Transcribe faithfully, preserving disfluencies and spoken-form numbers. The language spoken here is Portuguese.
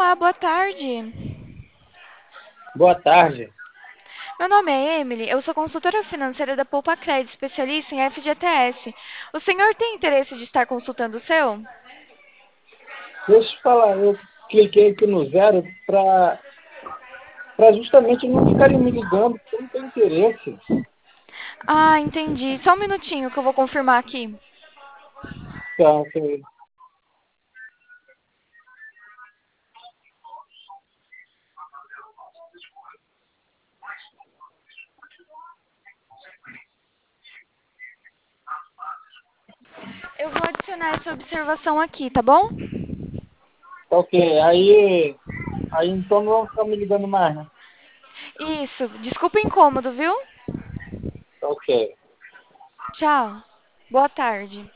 Olá, boa tarde. Boa tarde. Meu nome é Emily, eu sou consultora financeira da Poupa Crédito, especialista em F G T S. O senhor tem interesse de estar consultando o seu? Deixa eu te falar, eu cliquei aqui no zero para para justamente não ficarem me ligando, porque eu não tenho interesse. Ah, entendi. Só um minutinho que eu vou confirmar aqui. Tá, ok. Eu vou adicionar essa observação aqui, tá bom? Tá, ok, aí, aí então não vão ficar me ligando mais, né? Isso. Desculpa o incômodo, viu? Tá, ok. Tchau. Boa tarde.